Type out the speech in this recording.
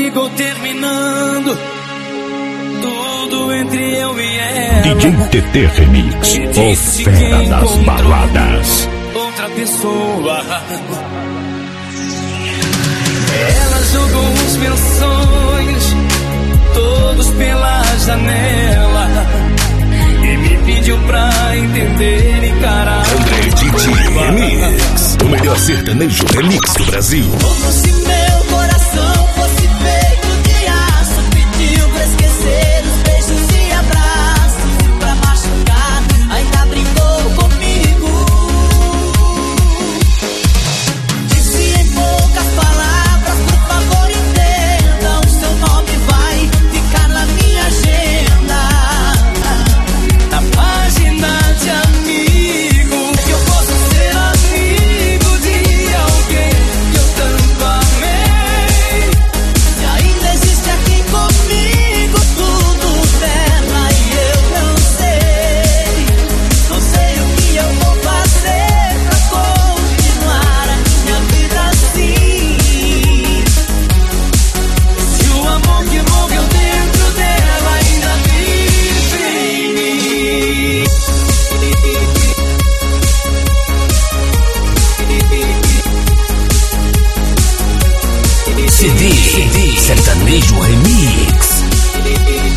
acabou terminando tudo entre eu e ela. DJ TT Remix, o fera das baladas. Outra pessoa. Ela jogou os meus sonhos todos pela janela e me pediu pra entender e encarar. André DJ Remix, o melhor sertanejo remix do Brasil. Como se meu coração fosse feito de aço, pediu pra esquecer os beijos e abraços, pra machucar, ainda brincou comigo. Disse em poucas palavras, por favor entenda, o seu nome vai ficar na minha agenda, na página de amigo, que eu possa ser amigo de alguém que eu tanto amei. e ainda existe aqui comigo tudo terra e eu não sei o que eu vou fazer pra continuar a minha vida assim. Se o amor que morreu dentro dela ainda vive em mim. CD Sertanejo Remix.